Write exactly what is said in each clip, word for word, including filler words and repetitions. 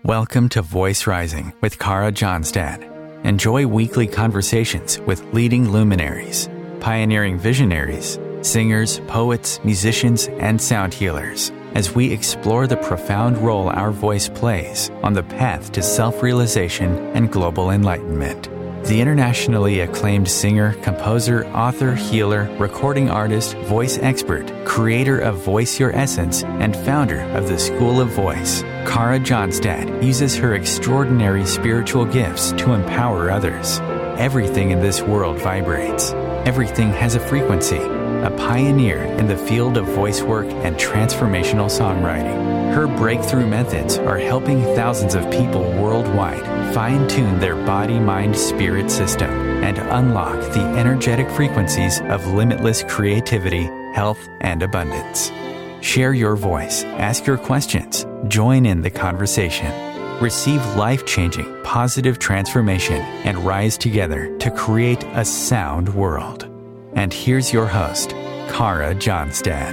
Welcome to Voice Rising with Kara Johnstad. Enjoy weekly conversations with leading luminaries, pioneering visionaries, singers, poets, musicians, and sound healers as we explore the profound role our voice plays on the path to self-realization and global enlightenment. The internationally acclaimed singer, composer, author, healer, recording artist, voice expert, creator of Voice Your Essence, and founder of the School of Voice, Kara Johnstad uses her extraordinary spiritual gifts to empower others. Everything in this world vibrates. Everything has a frequency. A pioneer in the field of voice work and transformational songwriting. Her breakthrough methods are helping thousands of people worldwide fine-tune their body-mind-spirit system and unlock the energetic frequencies of limitless creativity, health, and abundance. Share your voice, ask your questions, join in the conversation. Receive life-changing, positive transformation and rise together to create a sound world. And here's your host, Kara Johnstad.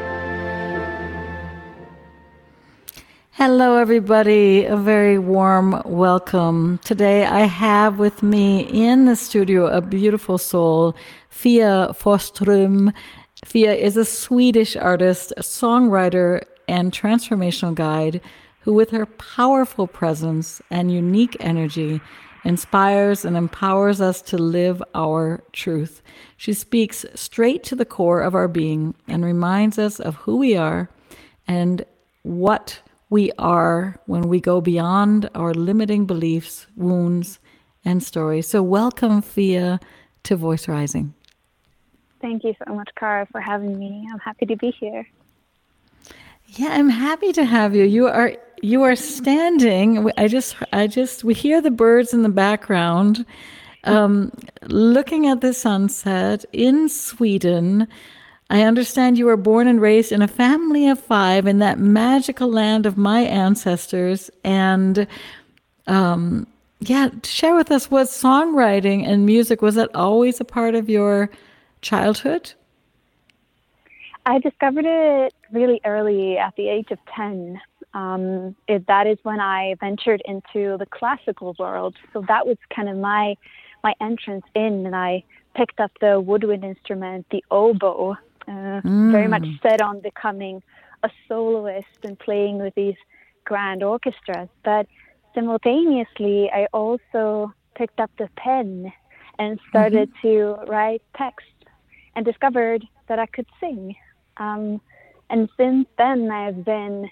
Hello, everybody. A very warm welcome. Today I have with me in the studio a beautiful soul, Fia Forsström. Fia is a Swedish artist, a songwriter, and transformational guide who, with her powerful presence and unique energy, inspires and empowers us to live our truth. She speaks straight to the core of our being and reminds us of who we are and what we are when we go beyond our limiting beliefs, wounds, and stories. So welcome, Fia, to Voice Rising. Thank you so much, Kara, for having me. I'm happy to be here. Yeah, I'm happy to have you. You are you are standing. I just I just we hear the birds in the background, um, looking at the sunset in Sweden. I understand you were born and raised in a family of five in that magical land of my ancestors. And um, yeah, share with us, was songwriting and music, was that always a part of your childhood? I discovered it really early at the age of ten. Um, it, that is when I ventured into the classical world. So that was kind of my my entrance in, and I picked up the woodwind instrument, the oboe, uh, mm. very much set on becoming a soloist and playing with these grand orchestras. But simultaneously, I also picked up the pen and started mm-hmm. to write text and discovered that I could sing. Um, and since then, I've been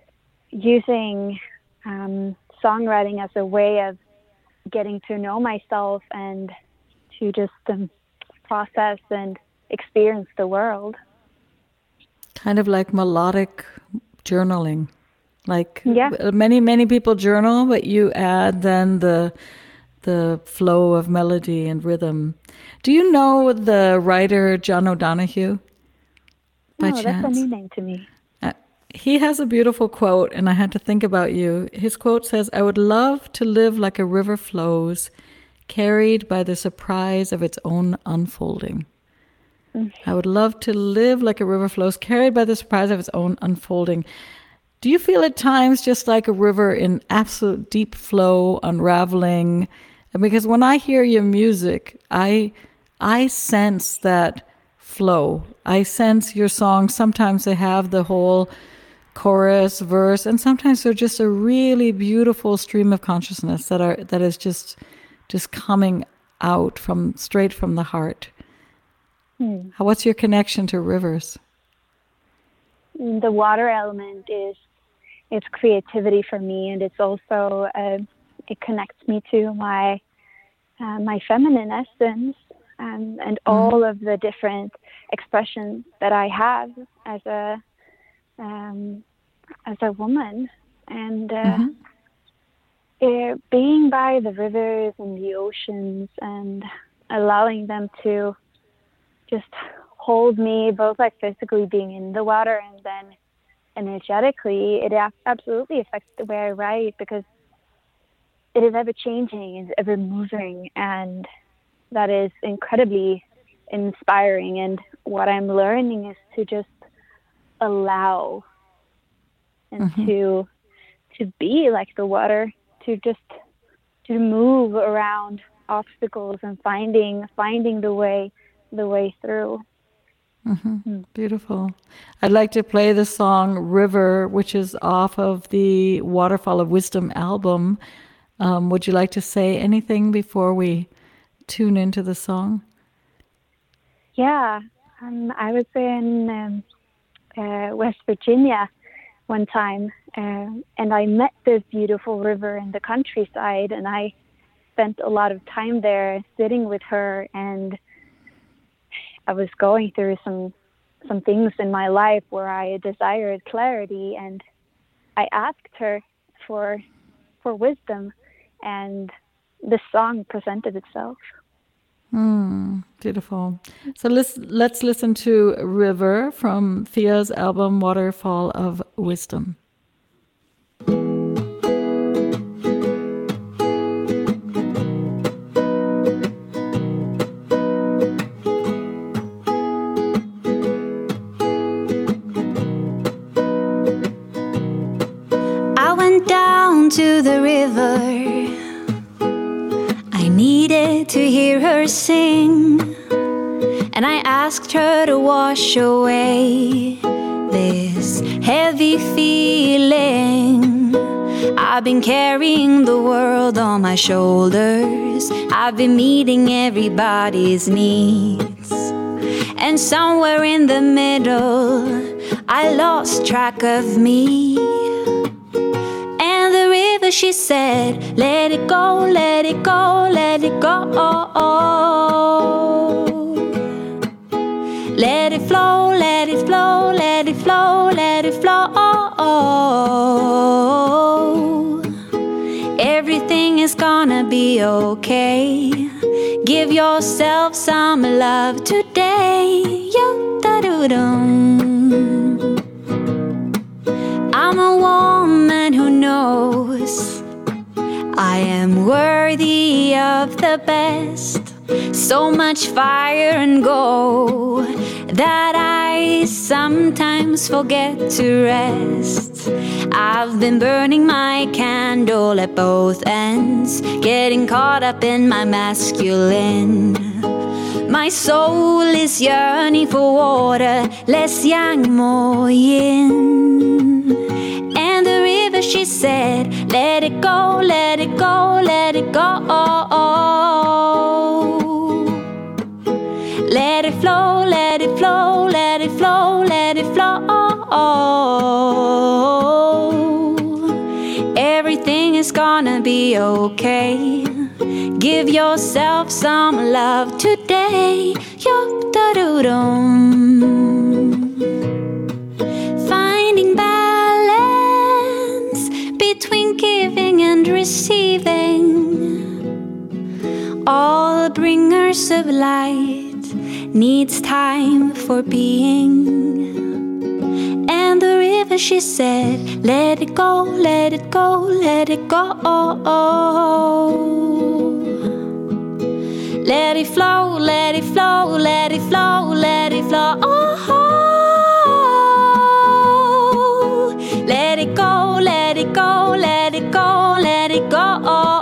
using um, songwriting as a way of getting to know myself and to just um, process and experience the world. Kind of like melodic journaling. Like yeah. many, many people journal, but you add then the the flow of melody and rhythm. Do you know the writer John O'Donohue? By no, chance? That's a new name to me. Uh, he has a beautiful quote, and I had to think about you. His quote says, "I would love to live like a river flows, carried by the surprise of its own unfolding." Mm. I would love to live like a river flows, carried by the surprise of its own unfolding. Do you feel at times just like a river in absolute deep flow, unraveling? Because when I hear your music, I I sense that flow. I sense your songs. Sometimes they have the whole chorus, verse, and sometimes they're just a really beautiful stream of consciousness that are that is just just coming out from straight from the heart. Hmm. What's your connection to rivers? The water element is it's creativity for me, and it's also uh, it connects me to my uh, my feminine essence and and mm-hmm. all of the different expressions that I have as a um, as a woman, and uh, mm-hmm. it, being by the rivers and the oceans and allowing them to just hold me, both like physically being in the water and then energetically, it absolutely affects the way I write, because it is ever changing and ever moving, and that is incredibly inspiring. And what I'm learning is to just allow and mm-hmm. to to be like the water, to just to move around obstacles and finding finding the way the way through. Mm-hmm. Mm. Beautiful. I'd like to play the song River, which is off of the Waterfall of Wisdom album. Um, would you like to say anything before we tune into the song? Yeah, um, I was in um, uh, West Virginia one time, uh, and I met this beautiful river in the countryside, and I spent a lot of time there sitting with her, and I was going through some some things in my life where I desired clarity, and I asked her for for wisdom, and this song presented itself. Mm, beautiful. So let's let's listen to River from Thea's album Waterfall of Wisdom. I went down to the river. I needed to hear her sing, and I asked her to wash away this heavy feeling. I've been carrying the world on my shoulders. I've been meeting everybody's needs, and somewhere in the middle I lost track of me. And the river, she said, let it go, let it go, let it go. Let it flow, let it flow, let it flow, let it flow. Everything is gonna be okay. Give yourself some love today. Yo, da doo dum. I'm a woman who knows I am worthy of the best. So much fire and go that I sometimes forget to rest. I've been burning my candle at both ends, getting caught up in my masculine. My soul is yearning for water, less yang, more yin. And the river, she said, let it go, let it go, let it go. Let it flow, let it flow, let it flow, let it flow. Everything is gonna be okay. Give yourself some love today. Yo-da-doo-dum. Finding balance between giving and receiving. All bringers of light needs time for being. And the river, she said, let it go, let it go, let it go. Let it flow, let it flow, let it flow, let it flow. Let it go, let it go, let it go, let it go.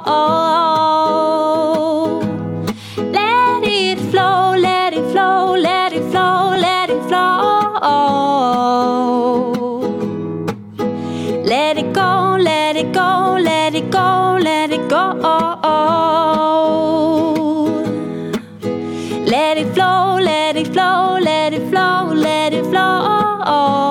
Let it flow, let it flow, let it flow, let it flow. Let it go, let it go, let it go, let it go. Let it flow, let it flow, let it flow, let it flow.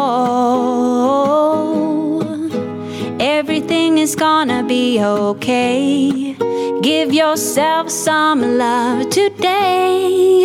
Everything is gonna be okay. Give yourself some love today.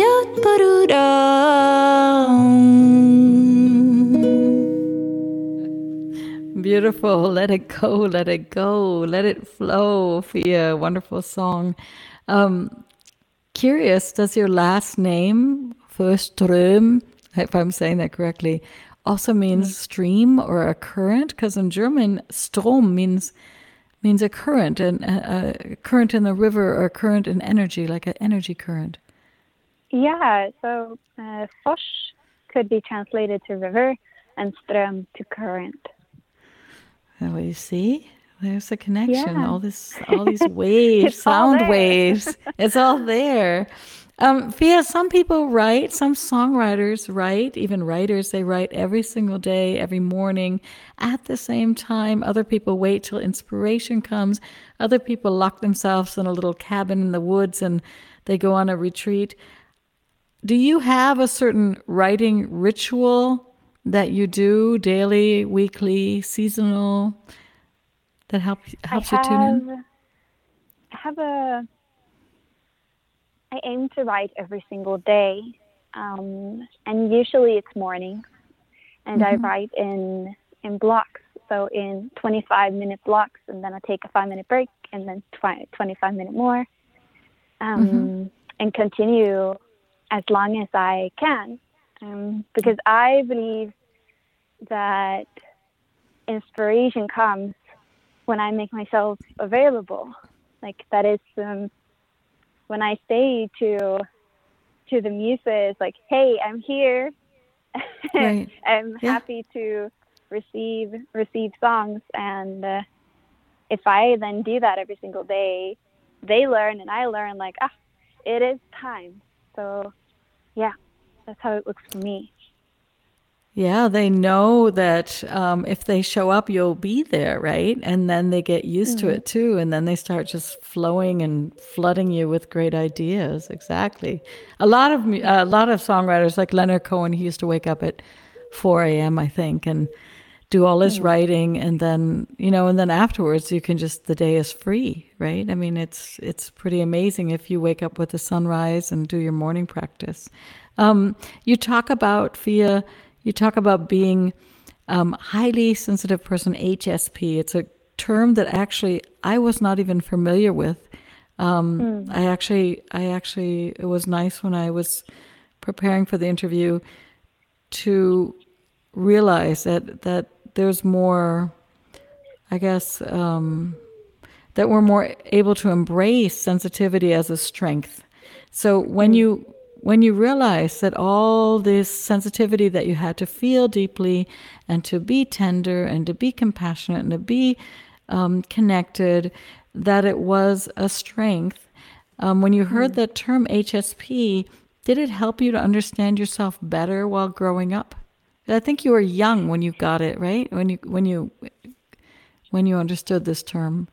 Beautiful. Let it go, let it go, let it flow. Thea, wonderful song. Um, curious, does your last name, Förström, if I'm saying that correctly, also means mm-hmm. stream or a current? Because in German, Strom means means a current, and a, a current in the river or a current in energy, like an energy current. Yeah, so uh, Fors could be translated to river and Ström to current. Well, you see, There's a connection. Yeah. All this, all these waves, It's all sound there. waves. It's all there. Um, Fia, some people write, some songwriters write, even writers, they write every single day, every morning at the same time. Other people wait till inspiration comes. Other people lock themselves in a little cabin in the woods and they go on a retreat. Do you have a certain writing ritual that you do daily, weekly, seasonal that help, helps I you tune in? have, I have a, I aim to write every single day. Um, and usually it's mornings. And Mm-hmm. I write in, in blocks. So in twenty-five minute blocks, and then I take a five minute break, and then twenty, twenty-five minute more, um, Mm-hmm. and continue as long as I can. Um, because I believe that inspiration comes when I make myself available. Like that is um, when I say to to the muses, like, "Hey, I'm here. Right. I'm Yeah. happy to receive receive songs." And uh, if I then do that every single day, they learn and I learn. Like, ah, it is time. So, yeah, that's how it looks for me. Yeah, they know that um, if they show up, you'll be there, right? And then they get used to Mhm. it too. And then they start just flowing and flooding you with great ideas. Exactly. A lot of mu- a lot of songwriters, like Leonard Cohen, he used to wake up at four a.m., I think, and do all his writing. And then, you know, and then afterwards, you can just, the day is free, right? I mean, it's it's pretty amazing if you wake up with the sunrise and do your morning practice. Um, you talk about, Fia, you talk about being um, highly sensitive person, H S P. It's a term that actually I was not even familiar with. Um, Mm. I actually, I actually, it was nice when I was preparing for the interview to realize that that there's more, I guess, um, that we're more able to embrace sensitivity as a strength. So when Mm. you when you realize that all this sensitivity that you had to feel deeply and to be tender and to be compassionate and to be um, connected, that it was a strength. Um, when you heard Mm. that term H S P, did it help you to understand yourself better while growing up? I think you were young when you got it, right? When you when you when you understood this term.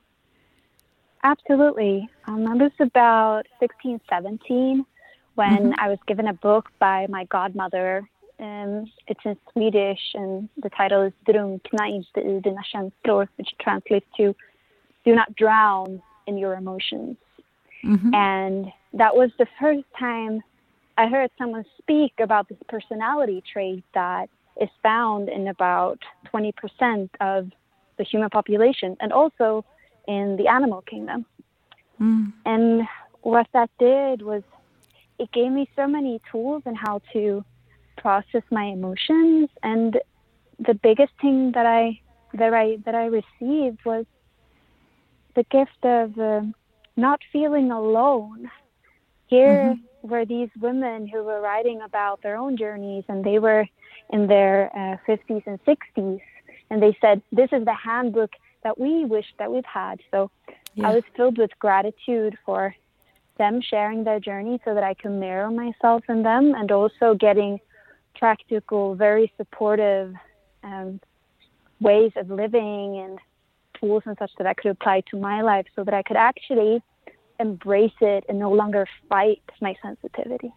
Absolutely. Um, I was about sixteen, seventeen when Mm-hmm. I was given a book by my godmother. Um, it's in Swedish, and the title is Drunkna inte i dina känslor, which translates to "Do not drown in your emotions." Mm-hmm. And that was the first time I heard someone speak about this personality trait that is found in about twenty percent of the human population, and also in the animal kingdom. Mm. And what that did was it gave me so many tools on how to process my emotions. And the biggest thing that I that I that I received was the gift of uh, not feeling alone. Here Mm-hmm. were these women who were writing about their own journeys, and they were in their uh, fifties and sixties, and they said, "This is the handbook that we wish that we've had." So Yeah. I was filled with gratitude for them sharing their journey so that I could mirror myself in them, and also getting practical, very supportive um, ways of living and tools and such that I could apply to my life so that I could actually embrace it and no longer fight my sensitivity.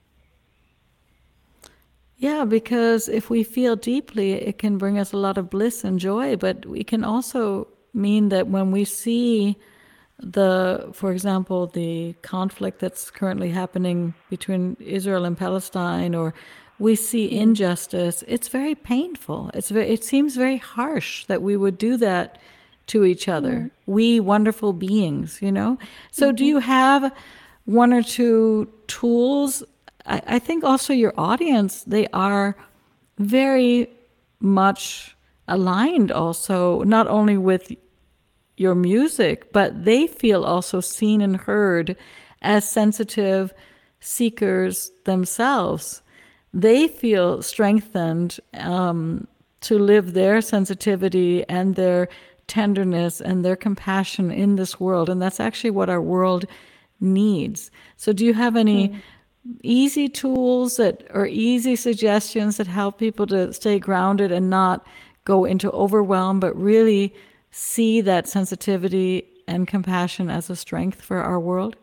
Yeah, because if we feel deeply, it can bring us a lot of bliss and joy, but we can also mean that when we see the, for example, the conflict that's currently happening between Israel and Palestine, or we see Mm. injustice, it's very painful. It's very, it seems very harsh that we would do that to each other. Mm. We wonderful beings, you know? So do Mhm. you have one or two tools? I, I think also your audience, they are very much aligned also, not only with your music, but they feel also seen and heard as sensitive seekers themselves. They feel strengthened um, to live their sensitivity and their tenderness and their compassion in this world. And that's actually what our world needs. So do you have any mm. easy tools that or easy suggestions that help people to stay grounded and not go into overwhelm, but really see that sensitivity and compassion as a strength for our world?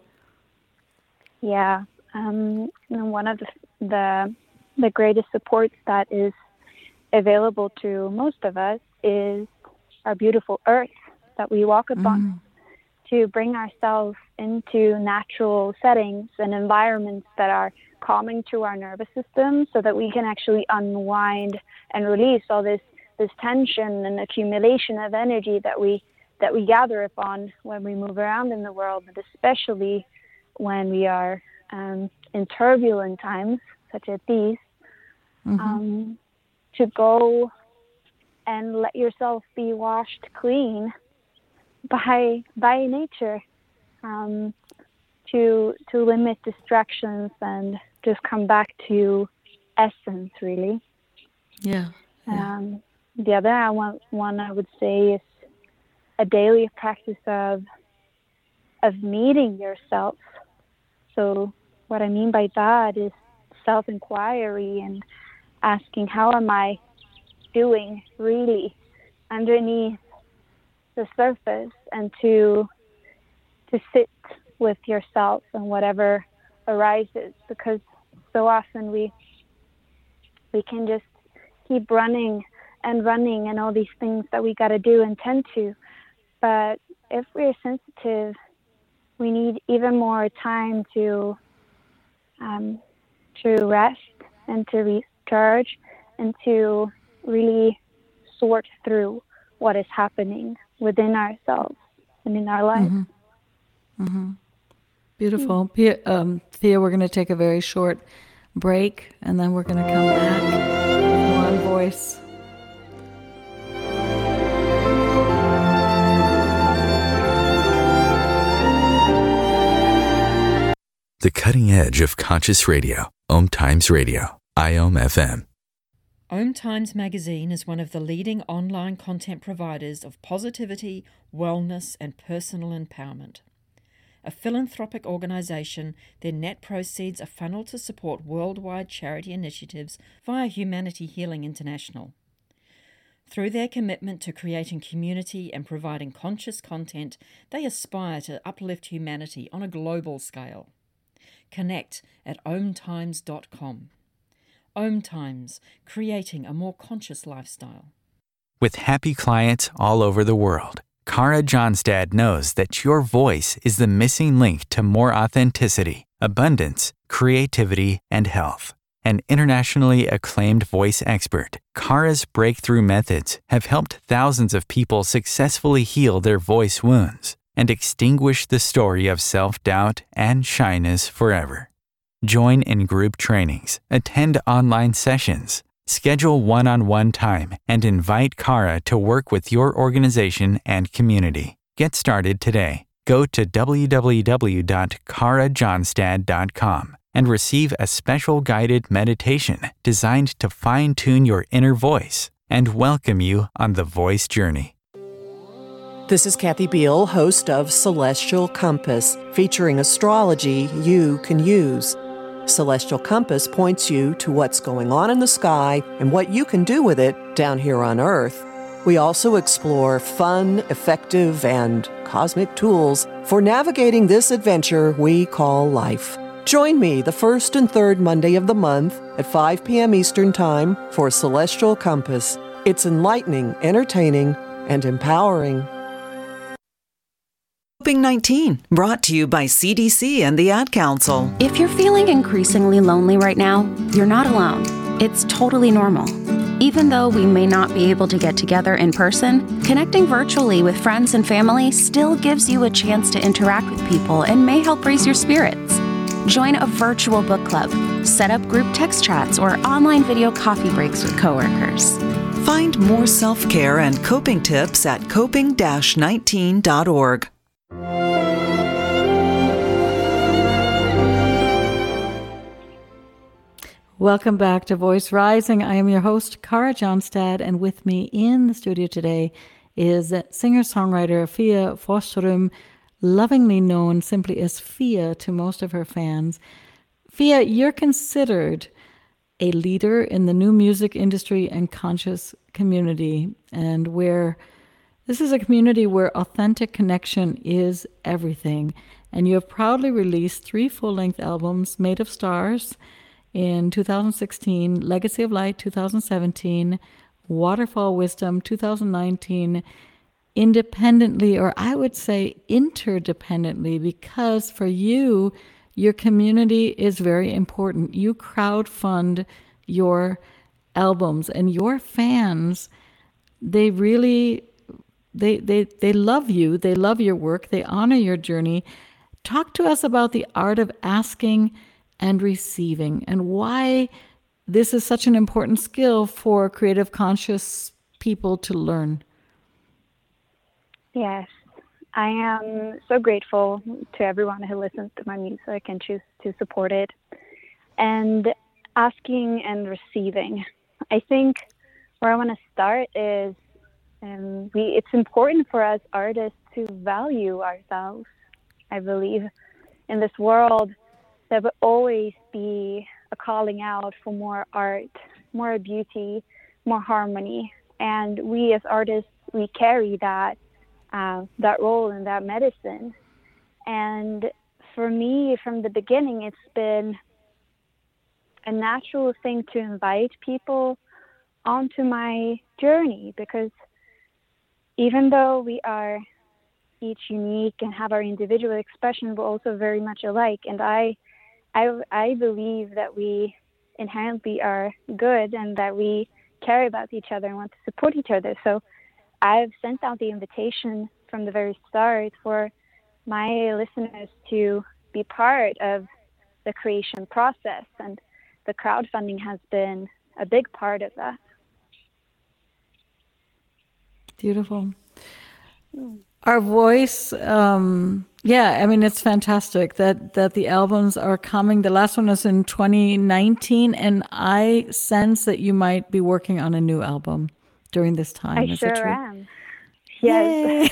Yeah. Um, and one of the, the the greatest supports that is available to most of us is our beautiful earth that we walk upon. Mm. To bring ourselves into natural settings and environments that are calming to our nervous system, so that we can actually unwind and release all this this tension and accumulation of energy that we that we gather upon when we move around in the world, and especially when we are um, in turbulent times such as these. Mm-hmm. Um, to go and let yourself be washed clean by by nature, um, to to limit distractions and just come back to essence, really. Yeah. yeah. Um, the other I want, one I would say is a daily practice of of meeting yourself. So what I mean by that is self-inquiry and asking, how am I doing really underneath the surface, and to to sit with yourself and whatever arises, because so often we we can just keep running and running and all these things that we got to do and tend to. But if we're sensitive, we need even more time to um, to rest and to recharge and to really sort through what is happening within ourselves and in our lives. Mm-hmm. Mm-hmm. Beautiful. Pia, um, Thea, we're going to take a very short break, and then we're going to come back with more on voice. The cutting edge of conscious radio. Om Times Radio. I O M F M. Om Times Magazine is one of the leading online content providers of positivity, wellness, and personal empowerment. A philanthropic organisation, their net proceeds are funneled to support worldwide charity initiatives via Humanity Healing International. Through their commitment to creating community and providing conscious content, they aspire to uplift humanity on a global scale. Connect at om times dot com. Om Times, creating a more conscious lifestyle. With happy clients all over the world, Kara Johnstad knows that your voice is the missing link to more authenticity, abundance, creativity, and health. An internationally acclaimed voice expert, Kara's breakthrough methods have helped thousands of people successfully heal their voice wounds and extinguish the story of self-doubt and shyness forever. Join in group trainings, attend online sessions, schedule one-on-one time, and invite Kara to work with your organization and community. Get started today. Go to w w w dot kara johnstad dot com and receive a special guided meditation designed to fine-tune your inner voice and welcome you on the voice journey. This is Kathy Beal, host of Celestial Compass, featuring astrology you can use. Celestial Compass points you to what's going on in the sky and what you can do with it down here on Earth. We also explore fun, effective, and cosmic tools for navigating this adventure we call life. Join me the first and third Monday of the month at five p.m. Eastern Time for Celestial Compass. It's enlightening, entertaining, and empowering. Coping nineteen, brought to you by C D C and the Ad Council. If you're feeling increasingly lonely right now, you're not alone. It's totally normal. Even though we may not be able to get together in person, connecting virtually with friends and family still gives you a chance to interact with people and may help raise your spirits. Join a virtual book club, set up group text chats, or online video coffee breaks with coworkers. Find more self-care and coping tips at coping nineteen dot org. Welcome back to Voice Rising. I am your host, Kara Johnstad, and with me in the studio today is singer-songwriter Fia Forsström, lovingly known simply as Fia to most of her fans. Fia, you're considered a leader in the new music industry and conscious community, and where this is a community where authentic connection is everything. And you have proudly released three full-length albums, Made of Stars in two thousand sixteen, Legacy of Light two thousand seventeen, Waterfall Wisdom two thousand nineteen, independently, or I would say interdependently, because for you, your community is very important. You crowdfund your albums, and your fans, they really, they, they, they love you. They love your work. They honor your journey. Talk to us about the art of asking and receiving, and why this is such an important skill for creative conscious people to learn. Yes, I am so grateful to everyone who listens to my music and chooses to support it. And asking and receiving. I think where I want to start is um, we. It's important for us artists to value ourselves. I believe in this world there will always be a calling out for more art, more beauty, more harmony. And we as artists, we carry that uh, that role and that medicine. And for me, from the beginning, it's been a natural thing to invite people onto my journey, because even though we are each unique and have our individual expression, we're also very much alike. And I, I, I believe that we inherently are good and that we care about each other and want to support each other. So I've sent out the invitation from the very start for my listeners to be part of the creation process, and the crowdfunding has been a big part of that. Beautiful. Our voice, um, yeah, I mean, it's fantastic that, that the albums are coming. The last one was in twenty nineteen, and I sense that you might be working on a new album during this time. I Is sure it true? am. Yes.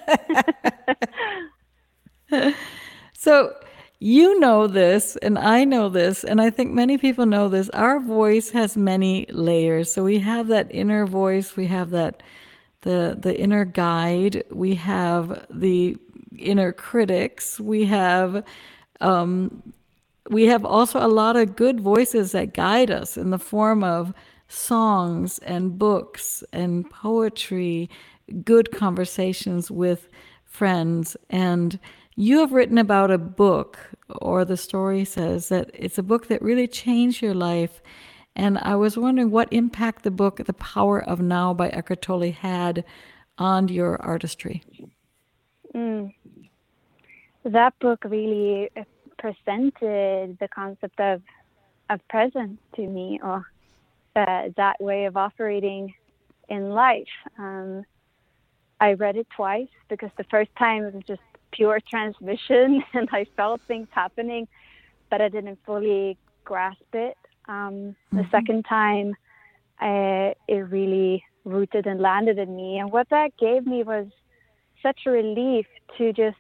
So you know this, and I know this, and I think many people know this. Our voice has many layers. So we have that inner voice, we have that the the inner guide, we have the inner critics, we have um, we have also a lot of good voices that guide us in the form of songs and books and poetry, good conversations with friends. And you have written about a book, or the story says that it's a book that really changed your life. And I was wondering what impact the book, The Power of Now by Eckhart Tolle, had on your artistry. Mm. That book really presented the concept of, of presence to me, or uh, that way of operating in life. Um, I read it twice, because the first time it was just pure transmission and I felt things happening, but I didn't fully grasp it. Um, the mm-hmm. second time, uh, it really rooted and landed in me. And what that gave me was such a relief to just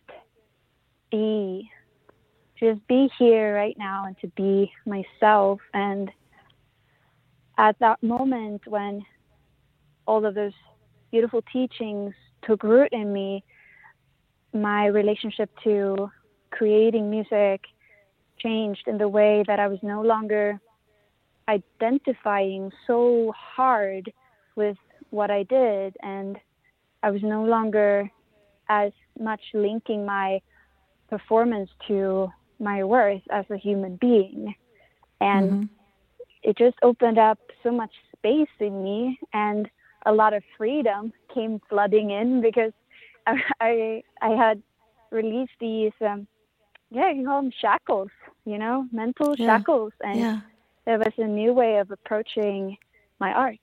be, just be here right now and to be myself. And at that moment when all of those beautiful teachings took root in me, my relationship to creating music changed in the way that I was no longer identifying so hard with what I did, and I was no longer as much linking my performance to my worth as a human being. And mm-hmm. it just opened up so much space in me, and a lot of freedom came flooding in, because I I, I had released these um, yeah you can call them shackles, you know, mental yeah. shackles, and yeah. there was a new way of approaching my art.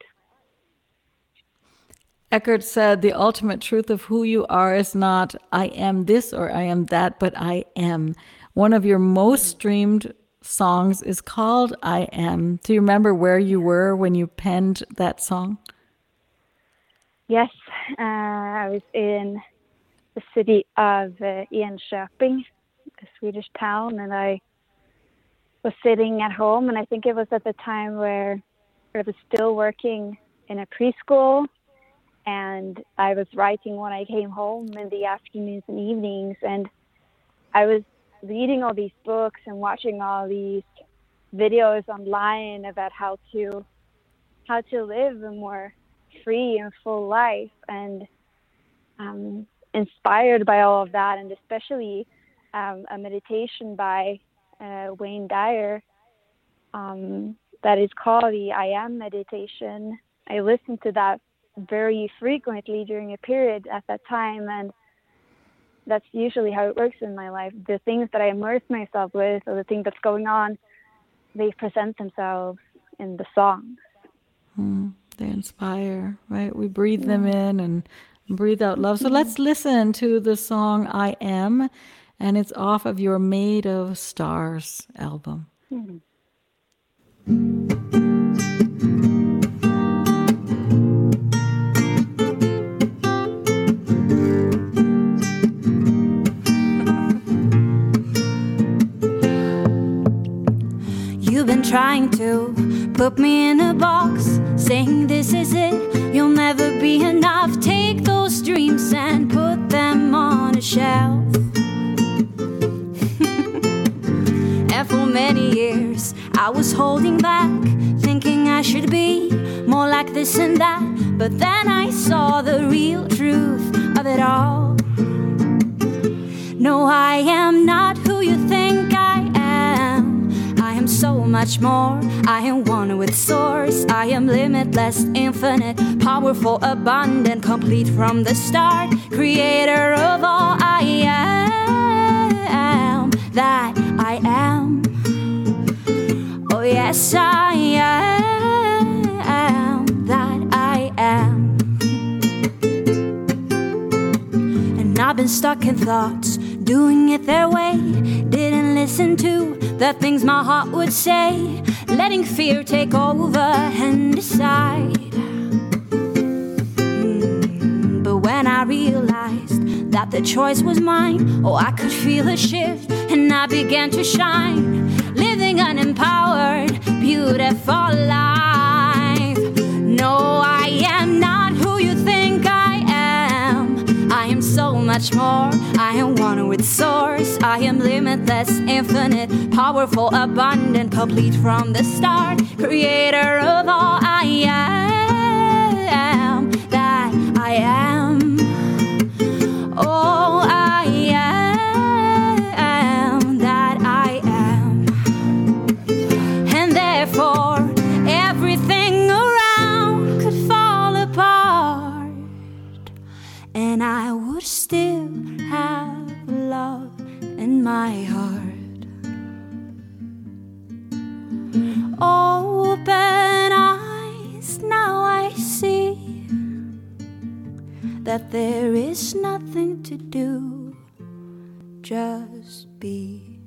Eckhart said the ultimate truth of who you are is not I am this or I am that, but I am. One of your most streamed songs is called I Am. Do you remember where you were when you penned that song? Yes, uh, I was in the city of uh, Enköping, a Swedish town, and I was sitting at home, and I think it was at the time where I was still working in a preschool, and I was writing when I came home in the afternoons and evenings, and I was reading all these books and watching all these videos online about how to how to live a more free and full life, and um, inspired by all of that, and especially um, a meditation by uh, Wayne Dyer um, that is called the I Am meditation. I listened to that very frequently during a period at that time, and that's usually how it works in my life. The things that I immerse myself with, or the thing that's going on, they present themselves in the songs. Mm, they inspire, right? We breathe yeah. them in and breathe out love. So let's listen to the song I Am, and it's off of your Made of Stars album. Mm-hmm. You've been trying to put me in a box, saying this is it, you'll never be enough. Take those dreams and put them on a shelf. And for many years I was holding back, thinking I should be more like this and that. But then I saw the real truth of it all. No, I am not who you think I am. I am so much more. I am one with Source. I am limitless, infinite, powerful, abundant, complete from the start. Creator of all. I am that I am. Oh yes, I am that I am. And I've been stuck in thoughts, doing it their way. Didn't listen to the things my heart would say, letting fear take over and decide. mm, But when I realized that the choice was mine, oh, I could feel a shift and I began to shine, living an empowered, beautiful life. No, I am not who you think I am. I am so much more. I am one with Source. I am limitless, infinite, powerful, abundant, complete from the start. Creator of all. I am that I am. Oh, I am that I am. And therefore everything around could fall apart, and I would still have love in my heart. Open eyes, now I see that there is nothing to do, just be.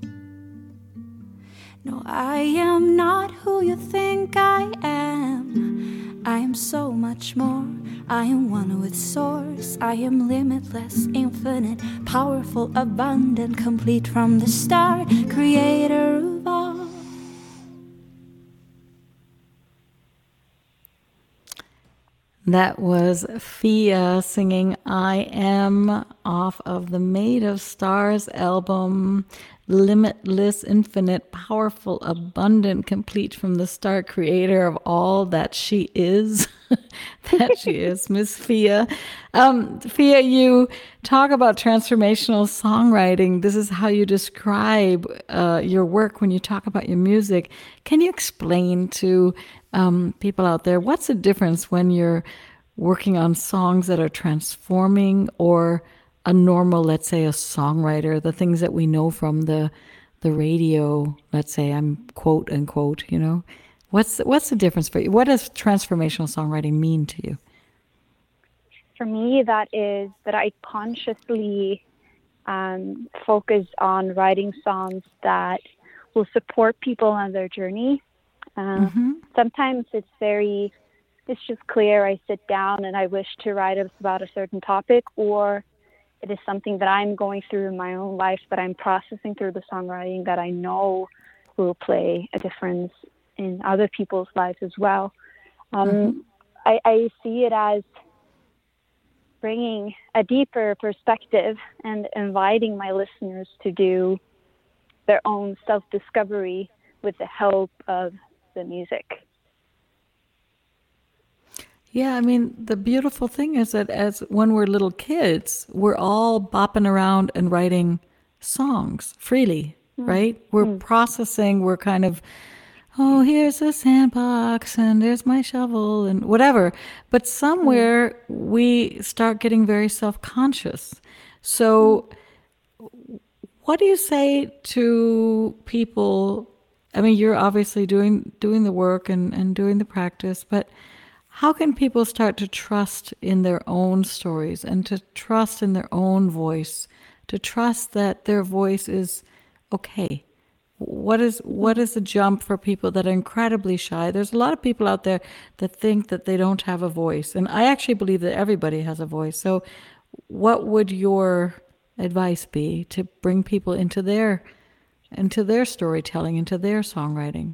No, I am not who you think I am. I am so much more. I am one with Source. I am limitless, infinite, powerful, abundant, complete from the start. Creator of all. That was Fia singing I Am off of the Made of Stars album. Limitless, infinite, powerful, abundant, complete from the start, creator of all that she is. that she is, Miss Fia. Um, Fia, you talk about transformational songwriting. This is how you describe uh, your work when you talk about your music. Can you explain to um, people out there what's the difference when you're working on songs that are transforming or a normal, let's say, a songwriter, the things that we know from the the radio, let's say, I'm quote unquote, you know, what's what's the difference for you? What does transformational songwriting mean to you? For me, that is that I consciously um, focus on writing songs that will support people on their journey. Uh, mm-hmm. Sometimes it's very it's just clear I sit down and I wish to write about a certain topic, or it is something that I'm going through in my own life that I'm processing through the songwriting that I know will play a difference in other people's lives as well. Um, mm-hmm. I, I see it as bringing a deeper perspective and inviting my listeners to do their own self-discovery with the help of the music. Yeah, I mean, the beautiful thing is that as when we're little kids, we're all bopping around and writing songs freely, mm. right? We're mm. processing, we're kind of, oh, here's a sandbox and there's my shovel and whatever. But somewhere mm. we start getting very self-conscious. So mm. what do you say to people? I mean, you're obviously doing doing the work and, and doing the practice, but how can people start to trust in their own stories and to trust in their own voice, to trust that their voice is okay? What is what is the jump for people that are incredibly shy? There's a lot of people out there that think that they don't have a voice, and I actually believe that everybody has a voice. So what would your advice be to bring people into their into their storytelling, into their songwriting?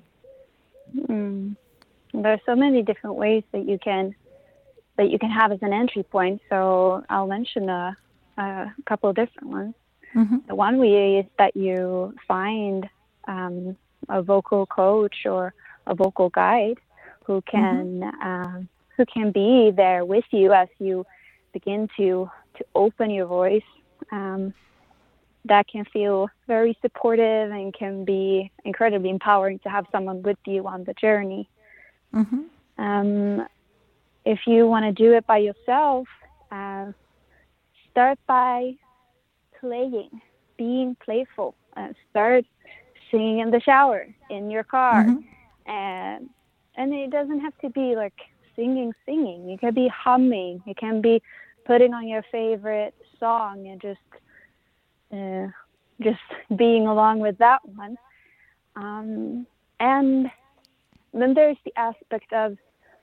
Mm. There are so many different ways that you can that you can have as an entry point. So I'll mention a, a couple of different ones. Mm-hmm. The one way is that you find um, a vocal coach or a vocal guide who can mm-hmm. um, who can be there with you as you begin to to open your voice. Um, that can feel very supportive and can be incredibly empowering to have someone with you on the journey. Mm-hmm. Um, if you want to do it by yourself, uh, start by playing, being playful. Uh, start singing in the shower, in your car. Mm-hmm. And, and it doesn't have to be like singing, singing. You can be humming. You can be putting on your favorite song and just uh, just being along with that one. Um, and then there's the aspect of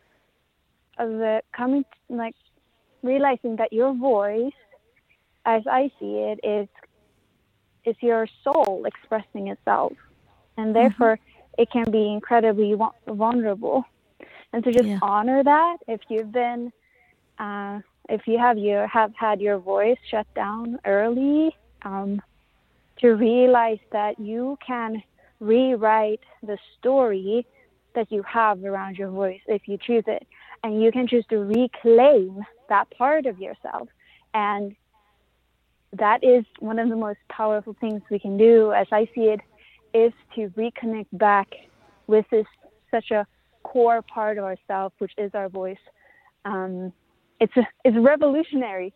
of uh, coming, like realizing that your voice, as I see it, is is your soul expressing itself, and therefore mm-hmm. it can be incredibly vulnerable. And to just yeah. honor that, if you've been, uh, if you have your have had your voice shut down early, um, to realize that you can rewrite the story that you have around your voice if you choose it, and you can choose to reclaim that part of yourself. And that is one of the most powerful things we can do, as I see it, is to reconnect back with this such a core part of ourselves, which is our voice. Um, it's a, it's revolutionary.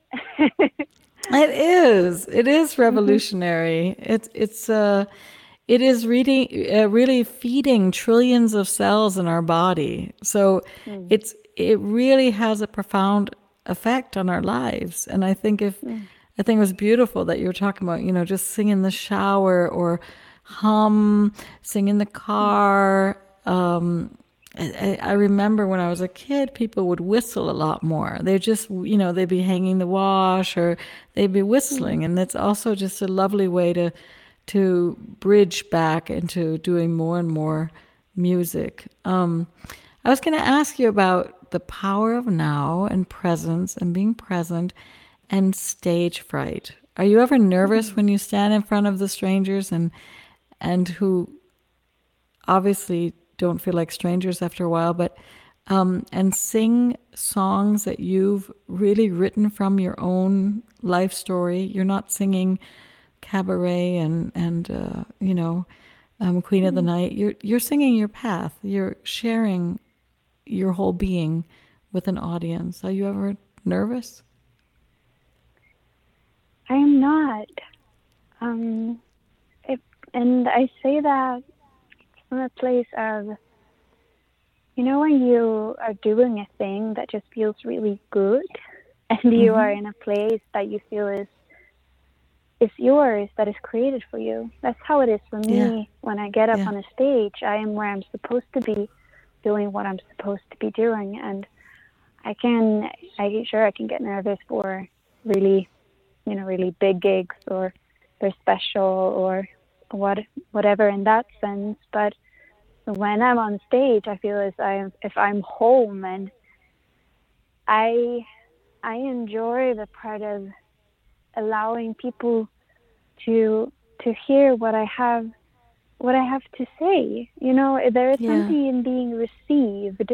It is. It is revolutionary. Mm-hmm. It's it's uh It is really, uh, really feeding trillions of cells in our body. So mm. it's it really has a profound effect on our lives. And I think if mm. I think it was beautiful that you were talking about, you know, just sing in the shower or hum, sing in the car. Um, I, I remember when I was a kid, people would whistle a lot more. They just, you know, they'd be hanging the wash or they'd be whistling, mm. and it's also just a lovely way to. to bridge back into doing more and more music. Um, I was going to ask you about the power of now and presence and being present and stage fright. Are you ever nervous mm-hmm. when you stand in front of the strangers and and who obviously don't feel like strangers after a while, but um, and sing songs that you've really written from your own life story? You're not singing cabaret and and uh, you know um, Queen of the Night. You're you're singing your path. You're sharing your whole being with an audience. Are you ever nervous? I am not. Um, if, and I say that from a place of, you know, when you are doing a thing that just feels really good, and you mm-hmm. are in a place that you feel is is yours, that is created for you. That's how it is for me. Yeah. When I get up yeah. on a stage, I am where I'm supposed to be, doing what I'm supposed to be doing. And I can, I sure I can get nervous for really, you know, really big gigs or they're special or what, whatever in that sense. But when I'm on stage, I feel as I, if I'm home, and I, I enjoy the part of allowing people to, to hear what I have, what I have to say. You know, there is Yeah. something in being received,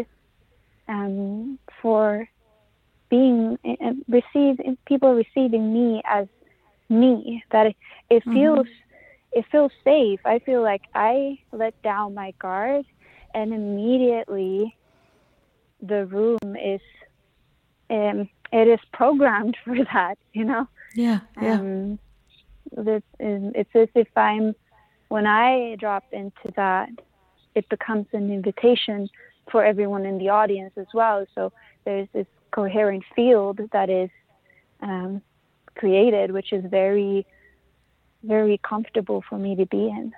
um, for being uh, received, people receiving me as me, that it, it feels, mm-hmm. it feels safe. I feel like I let down my guard, and immediately the room is, um, it is programmed for that, you know? Yeah, yeah. Um, it's, it's as if I'm, when I drop into that, it becomes an invitation for everyone in the audience as well. So there's this coherent field that is um, created, which is very, very comfortable for me to be in.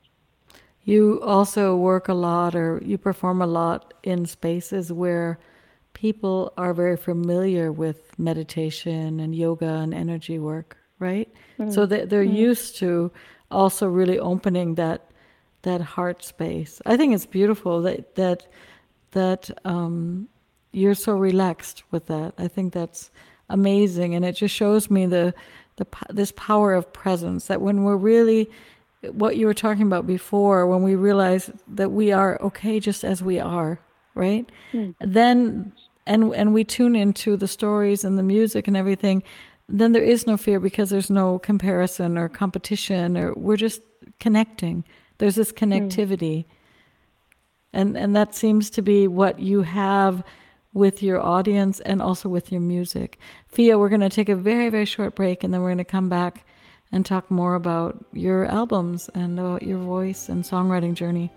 You also work a lot, or you perform a lot in spaces where people are very familiar with meditation and yoga and energy work, right? Mm. So they, they're mm. used to also really opening that that heart space. I think it's beautiful that that that um, you're so relaxed with that. I think that's amazing, and it just shows me the the this power of presence. That when we're really, what you were talking about before, when we realize that we are okay just as we are, right? Mm. Then and and we tune into the stories and the music and everything. Then there is no fear, because there's no comparison or competition, or we're just connecting. There's this connectivity. Mm. And and that seems to be what you have with your audience and also with your music. Fia, we're going to take a very, very short break, and then we're going to come back and talk more about your albums and about your voice and songwriting journey.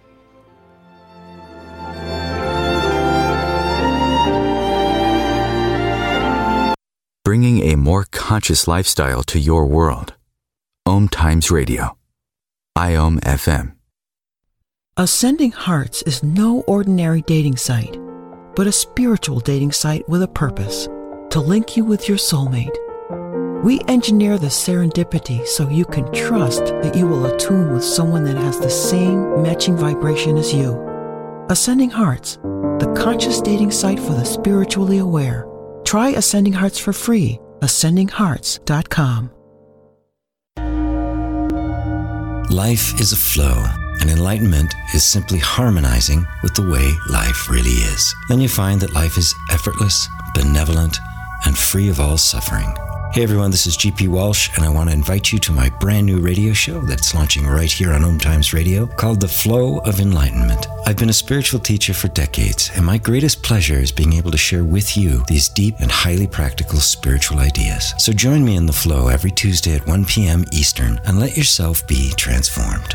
Bringing a more conscious lifestyle to your world. Om Times Radio. I O M F M. Ascending Hearts is no ordinary dating site, but a spiritual dating site with a purpose, to link you with your soulmate. We engineer the serendipity so you can trust that you will attune with someone that has the same matching vibration as you. Ascending Hearts, the conscious dating site for the spiritually aware. Try Ascending Hearts for free, ascending hearts dot com. Life is a flow, and enlightenment is simply harmonizing with the way life really is. Then you find that life is effortless, benevolent, and free of all suffering. Hey everyone, this is G P Walsh, and I want to invite you to my brand new radio show that's launching right here on Om Times Radio called The Flow of Enlightenment. I've been a spiritual teacher for decades, and my greatest pleasure is being able to share with you these deep and highly practical spiritual ideas. So join me in The Flow every Tuesday at one p.m. Eastern, and let yourself be transformed.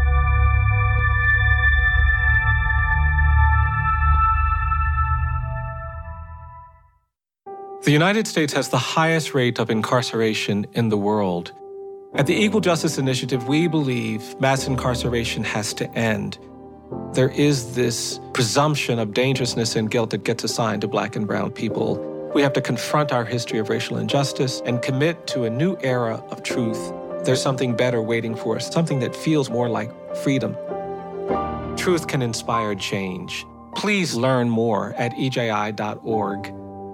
The United States has the highest rate of incarceration in the world. At the Equal Justice Initiative, we believe mass incarceration has to end. There is this presumption of dangerousness and guilt that gets assigned to Black and brown people. We have to confront our history of racial injustice and commit to a new era of truth. There's something better waiting for us, something that feels more like freedom. Truth can inspire change. Please learn more at E J I dot org.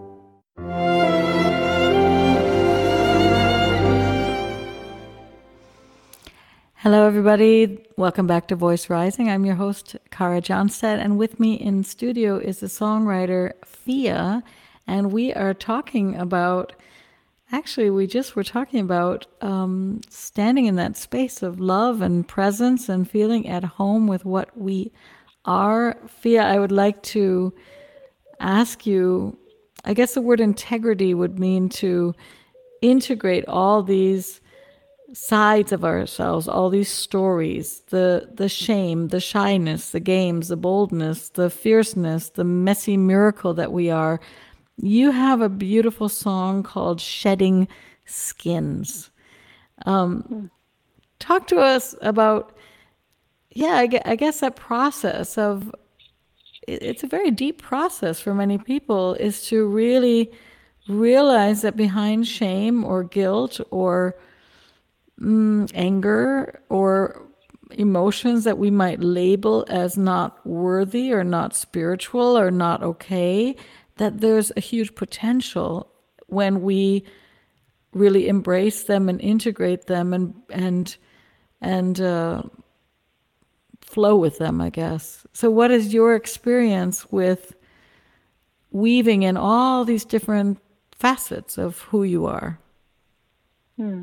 Hello, everybody. Welcome back to Voice Rising. I'm your host, Kara Johnstad, and with me in studio is the songwriter Fia, and we are talking about, actually, we just were talking about um, standing in that space of love and presence and feeling at home with what we are. Fia, I would like to ask you, I guess the word integrity would mean to integrate all these sides of ourselves, all these stories, the the shame, the shyness, the games, the boldness, the fierceness, the messy miracle that we are. You have a beautiful song called Shedding Skins. Um, talk to us about, yeah, I guess, I guess that process of it's a very deep process for many people, is to really realize that behind shame or guilt or mm, anger or emotions that we might label as not worthy or not spiritual or not okay, that there's a huge potential when we really embrace them and integrate them and and and uh, flow with them, I guess. So what is your experience with weaving in all these different facets of who you are? Hmm.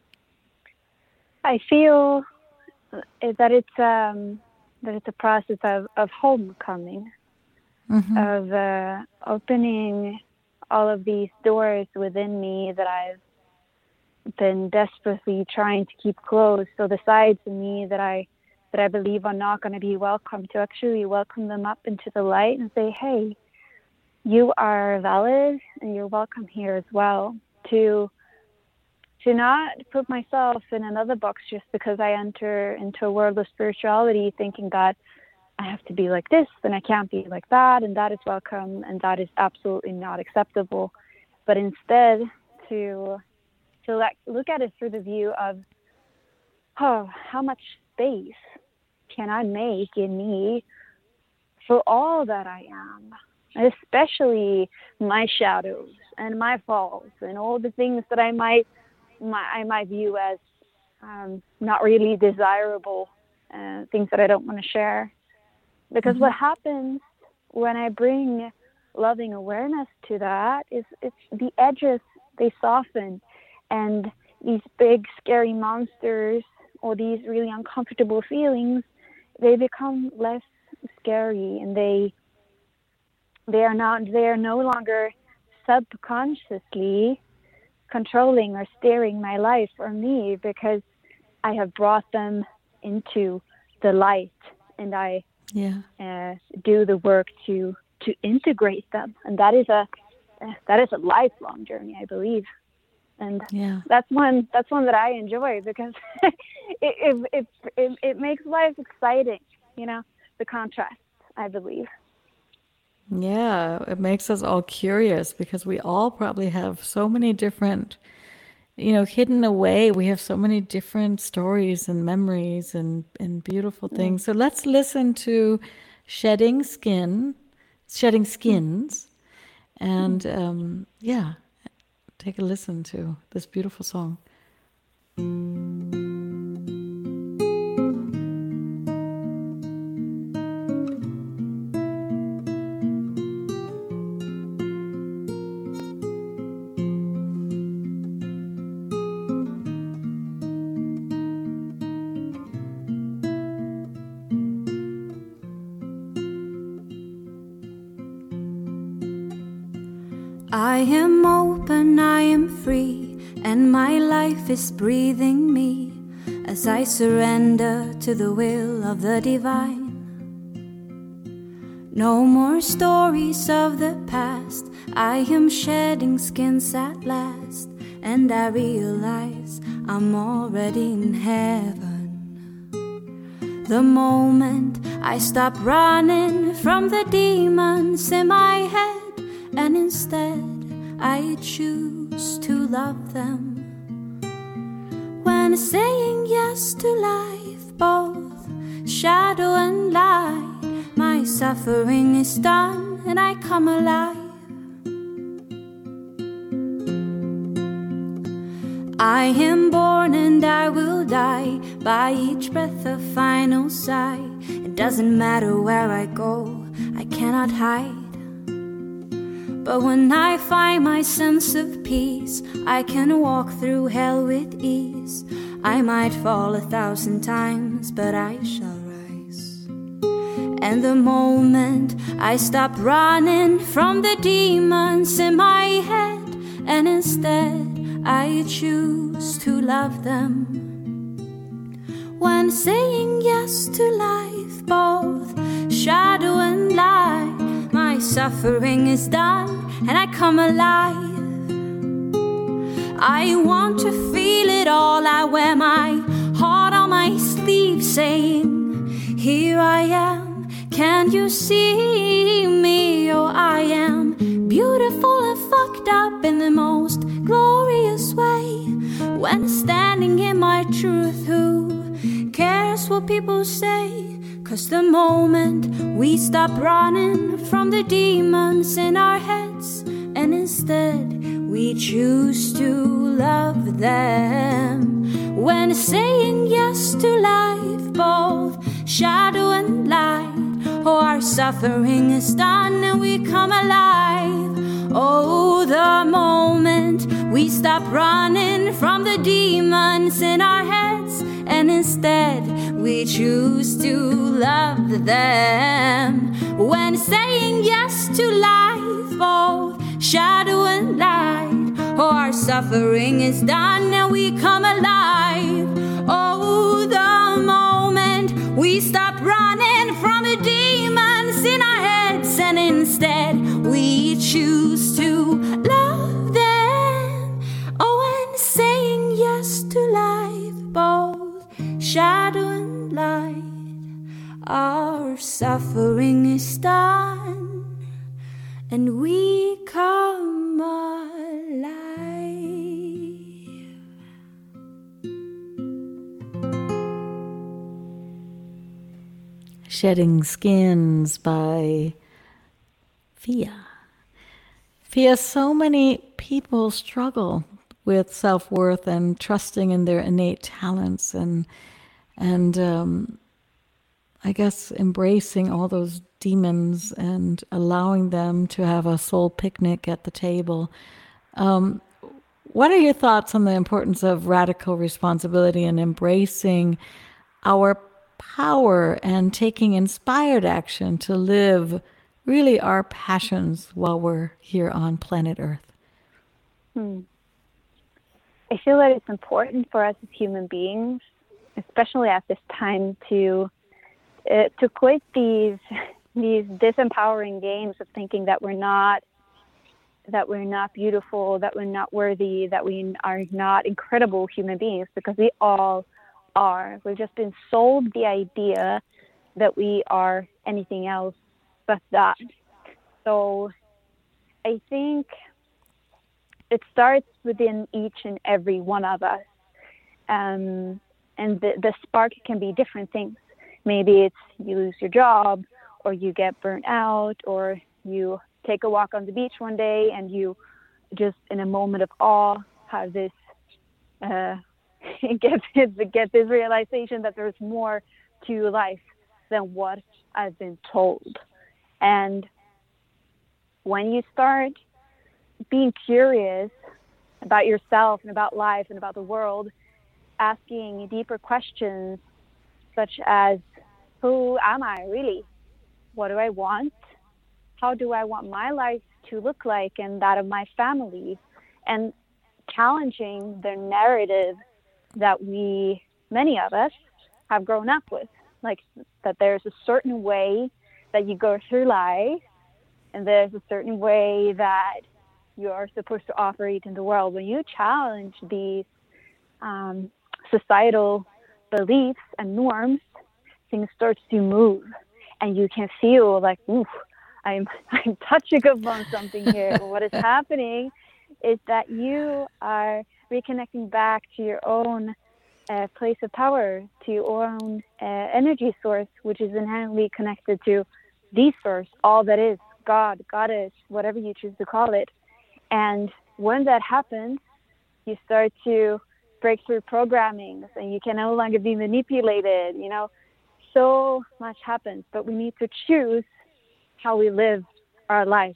I feel that it's um, that it's a process of, of homecoming, mm-hmm. of uh, opening all of these doors within me that I've been desperately trying to keep closed. So the sides of me that I that I believe are not going to be welcome, to actually welcome them up into the light and say, hey, you are valid and you're welcome here as well. To to not put myself in another box just because I enter into a world of spirituality thinking that I have to be like this and I can't be like that, and that is welcome and that is absolutely not acceptable. But instead to to like look at it through the view of, oh, how much space can I make in me for all that I am, especially my shadows and my faults and all the things that I might my, I might view as um, not really desirable, uh, things that I don't want to share. Because mm-hmm. what happens when I bring loving awareness to that is it's the edges, they soften, and these big scary monsters or these really uncomfortable feelings, they become less scary, and they they are not they are no longer subconsciously controlling or steering my life or me, because I have brought them into the light and I yeah. uh, do the work to to integrate them, and that is a uh, that is a lifelong journey, I believe. And yeah. that's one that's one that I enjoy, because it, it it it it makes life exciting, you know, the contrast, I believe. Yeah, it makes us all curious, because we all probably have so many different, you know, hidden away. We have so many different stories and memories and, and beautiful things. So let's listen to Shedding Skin, Shedding Skins, and um, yeah, take a listen to this beautiful song. I am open, I am free, and my life is breathing me as I surrender to the will of the divine. No more stories of the past, I am shedding skins at last, and I realize I'm already in heaven. The moment I stop running from the demons in my head, and instead I choose to love them. When saying yes to life, both shadow and light, my suffering is done and I come alive. I am born and I will die, by each breath a final sigh. It doesn't matter where I go, I cannot hide. But when I find my sense of peace, I can walk through hell with ease. I might fall a thousand times, but I shall rise. And the moment I stop running from the demons in my head, and instead I choose to love them. When saying yes to life, both shadow and light, my suffering is done and I come alive. I want to feel it all. I wear my heart on my sleeve, saying, here I am, can you see? cares what people say? 'Cause the moment we stop running from the demons in our heads, and instead we choose to love them, when saying yes to life, both shadow and light, oh, our suffering is done and we come alive. Oh, the moment we stop running from the demons in our heads, and instead we choose to love them, when saying yes to life, both shadow and light, oh, our suffering is done and we come alive. Oh, the moment we stop running from the demons in our heads, and instead we choose to love them, oh, and saying yes to life, both shadow and light, our suffering is done and we come alive. Shedding Skins by Fia. Fia, so many people struggle with self-worth and trusting in their innate talents, and and um, I guess embracing all those demons and allowing them to have a soul picnic at the table. Um, what are your thoughts on the importance of radical responsibility and embracing our power and taking inspired action to live really our passions while we're here on planet Earth? Hmm. I feel that it's important for us as human beings, especially at this time, to uh, to quit these these disempowering games of thinking that we're not that we're not beautiful, that we're not worthy, that we are not incredible human beings, because we all are. We've just been sold the idea that we are anything else but that. So I think it starts within each and every one of us. Um, and the, the spark can be different things. Maybe it's you lose your job, or you get burnt out, or you take a walk on the beach one day and you just in a moment of awe have this uh, get, get this realization that there's more to life than what I've been told. And when you start being curious about yourself and about life and about the world, asking deeper questions such as, who am I really? What do I want? How do I want my life to look like and that of my family? And challenging the narrative that we, many of us, have grown up with. Like that there's a certain way that you go through life, and there's a certain way that you are supposed to operate in the world. When you challenge these um, societal beliefs and norms, things start to move, and you can feel like, ooh, I'm I'm touching upon something here. What is happening is that you are reconnecting back to your own uh, place of power, to your own uh, energy source, which is inherently connected to the source, all that is, God, Goddess, whatever you choose to call it. And when that happens, you start to break through programming, and you can no longer be manipulated. You know, so much happens, but we need to choose how we live our life.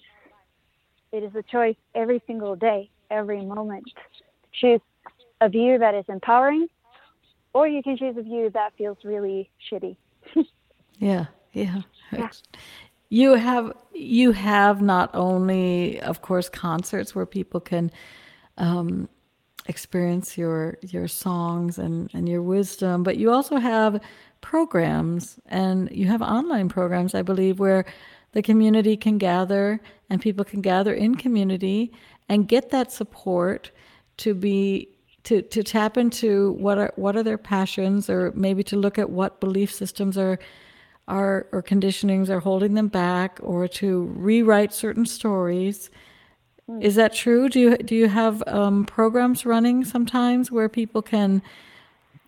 It is a choice every single day, every moment. Choose a view that is empowering, or you can choose a view that feels really shitty. yeah, yeah. yeah. You have you have not only, of course, concerts where people can um, experience your your songs and, and your wisdom, but you also have programs, and you have online programs, I believe, where the community can gather and people can gather in community and get that support to be to, to tap into what are what are their passions, or maybe to look at what belief systems are are or conditionings are holding them back, or to rewrite certain stories. Mm. Is that true? Do you do you have um, programs running sometimes where people can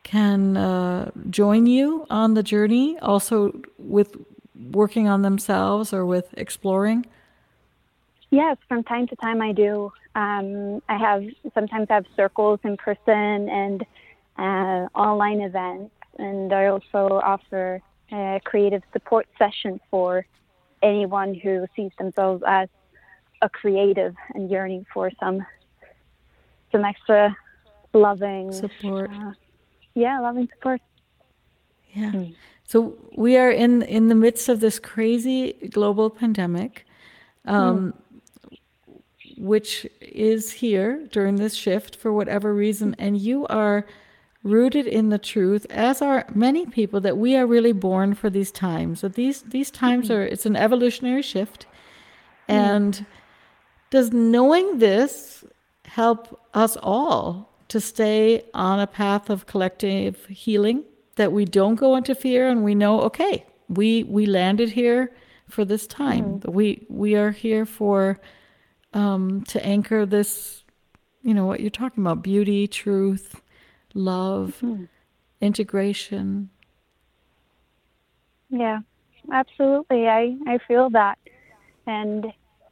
can uh, join you on the journey, also with working on themselves or with exploring? Yes, from time to time I do. Um, I have sometimes have circles in person and uh, online events, and I also offer a creative support session for anyone who sees themselves as a creative and yearning for some some extra loving support. Uh, yeah, loving support. Yeah. Mm. So we are in in the midst of this crazy global pandemic, um, mm. which is here during this shift for whatever reason, and you are rooted in the truth, as are many people, that we are really born for these times. That these these times mm-hmm. are it's an evolutionary shift, and mm. does knowing this help us all to stay on a path of collective healing, that we don't go into fear and we know, okay, we we landed here for this time. Mm. We we are here for um, to anchor this, you know, what you're talking about, beauty, truth, love, mm. integration. Yeah, absolutely. I, I feel that. And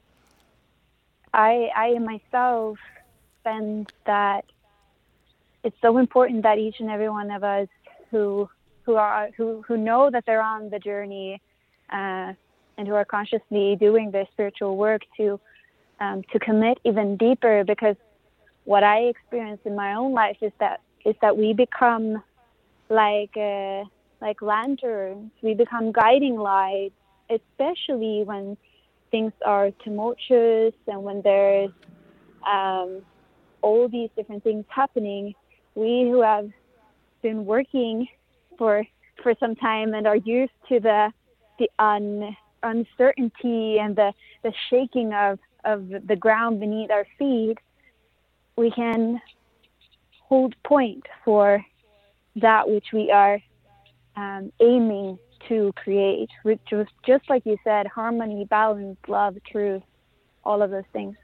I I myself sense that it's so important that each and every one of us who who are who, who know that they're on the journey uh, and who are consciously doing their spiritual work to um, to commit even deeper, because what I experience in my own life is that is that we become like uh, like lanterns. We become guiding lights, especially when things are tumultuous and when there's um, all these different things happening. We who have been working for for some time and are used to the the un, uncertainty and the, the shaking of, of the ground beneath our feet, we can hold point for that which we are um, aiming to create, which was, just like you said, harmony, balance, love, truth, all of those things.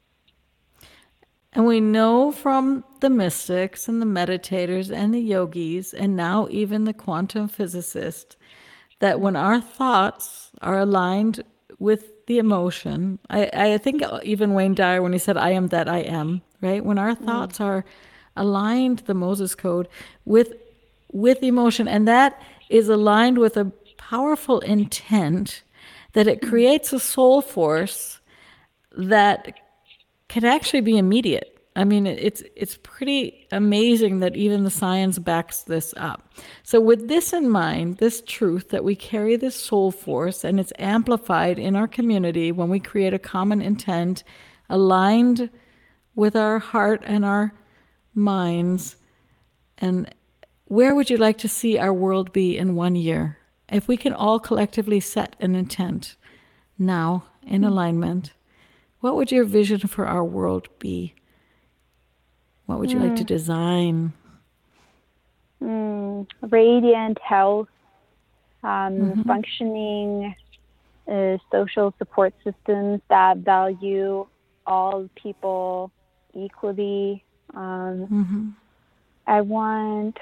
And we know from the mystics and the meditators and the yogis, and now even the quantum physicists, that when our thoughts are aligned with the emotion, I, I think even Wayne Dyer, when he said, I am that I am, right? When our thoughts mm. are aligned, the Moses Code, with with emotion, and that is aligned with a powerful intent, that it creates a soul force that can actually be immediate. I mean, it's it's pretty amazing that even the science backs this up. So with this in mind, this truth that we carry this soul force, and it's amplified in our community when we create a common intent aligned with our heart and our minds. And where would you like to see our world be in one year? If we can all collectively set an intent now in alignment, what would your vision for our world be? What would you mm. like to design? Mm, radiant health, um, mm-hmm. functioning uh, social support systems that value all people equally. Um, mm-hmm. I want,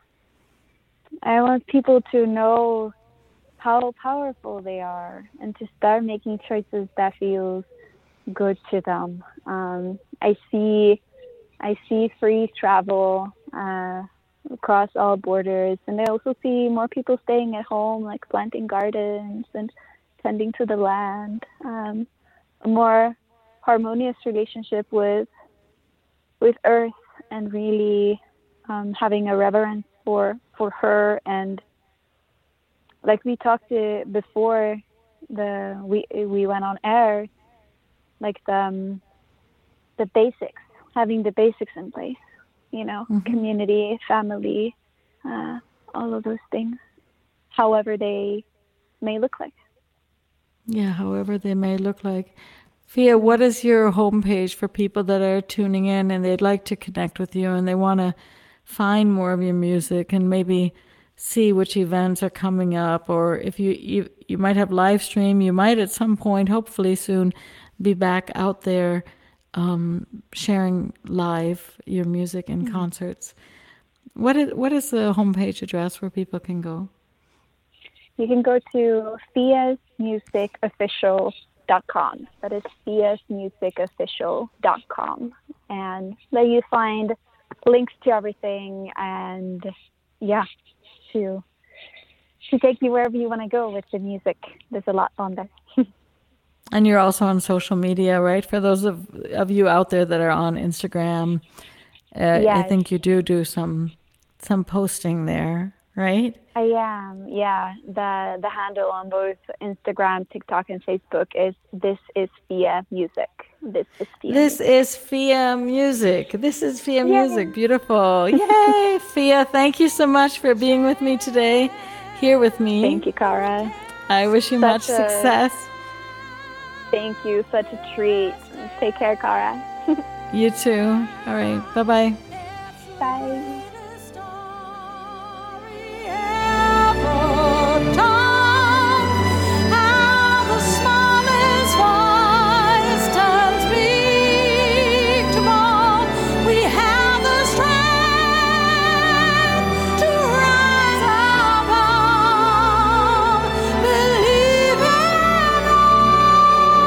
I want people to know how powerful they are and to start making choices that feels good to them. Um, I see, I see free travel uh, across all borders, and I also see more people staying at home, like planting gardens and tending to the land. Um, a more harmonious relationship with with Earth, and really um, having a reverence for for her. And like we talked to before the we we went on air, like the um, the basics, having the basics in place, you know, mm-hmm. community, family, uh, all of those things, however they may look like. Yeah, however they may look like. Fia, what is your homepage for people that are tuning in and they'd like to connect with you and they want to find more of your music and maybe see which events are coming up, or if you, you, you might have live stream, you might at some point, hopefully soon, be back out there um, sharing live your music in mm-hmm. concerts. What is what is the homepage address where people can go? You can go to fias music official dot com. That is fias music official dot com. And there you find links to everything and, yeah, to to take you wherever you want to go with the music. There's a lot on there. And you're also on social media, right? For those of, of you out there that are on Instagram, uh, Yes. I think you do do some some posting there, right? I am, yeah. The the handle on both Instagram, TikTok, and Facebook is This Is Fia Music. This is Fia This Music. is Fia Music. This is Fia Yay. Music. Beautiful. Yay, Fia. Thank you so much for being with me today, here with me. Thank you, Cara. I wish you Such much a- success. Thank you. Such a treat. Take care, Cara. You too. All right. Bye-bye. Bye.